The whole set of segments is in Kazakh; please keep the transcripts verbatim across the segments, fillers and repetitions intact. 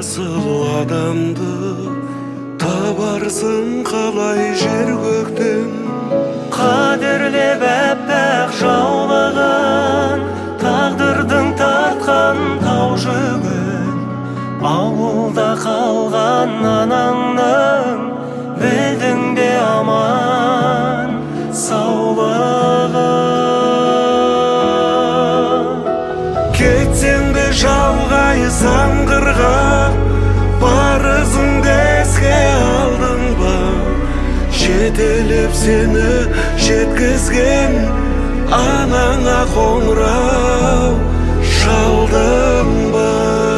асыл адамды табарсың қалай жер көктен. Қадірлеп әппақ жаулаған тағдырдың тартқан тау жүгін, ауылда қалған анаңның білдің бе аман саулығын. Кетсең бе жалғайсаң қырға, парызыңды еске алдың ба? Жетелеп сені жеткізген анаңа қоңырау шалдың ба?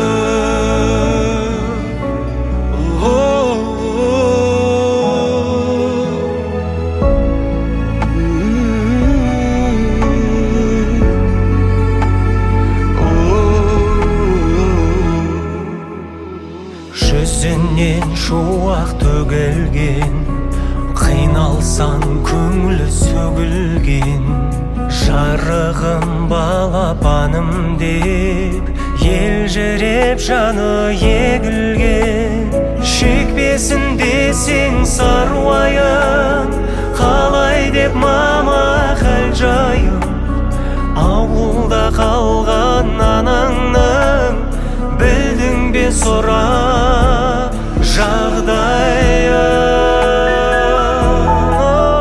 Жүзінен шуақ төгілген, қиналсан көңілі сөгілген, жарығым балапаным деп елжіреп жаны егілген. Шекпесін десең саруайым, қалай деп мама хәл жайым, ауылда қалған анаңның білдің бе сора жағдайын.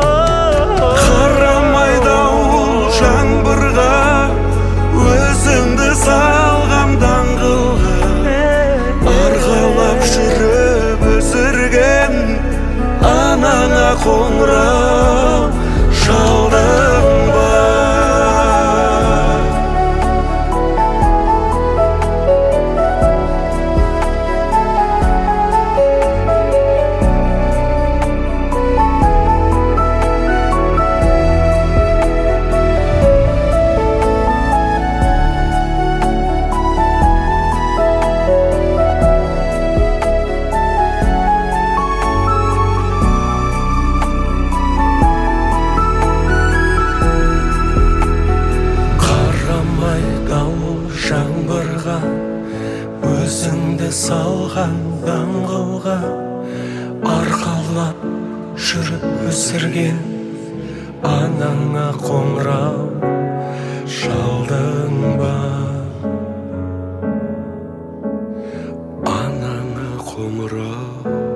Қарамай дауыл жаңбырға, өзіңді салғам даңғылға, арғалап жүріп өсірген анаңа қоңырау шалдың ба? Жаңбырға, өзіңді салған даңғылға, арқалап жүріп өсірген анаңа қоңырау шалдың ба? Анаңа қоңырау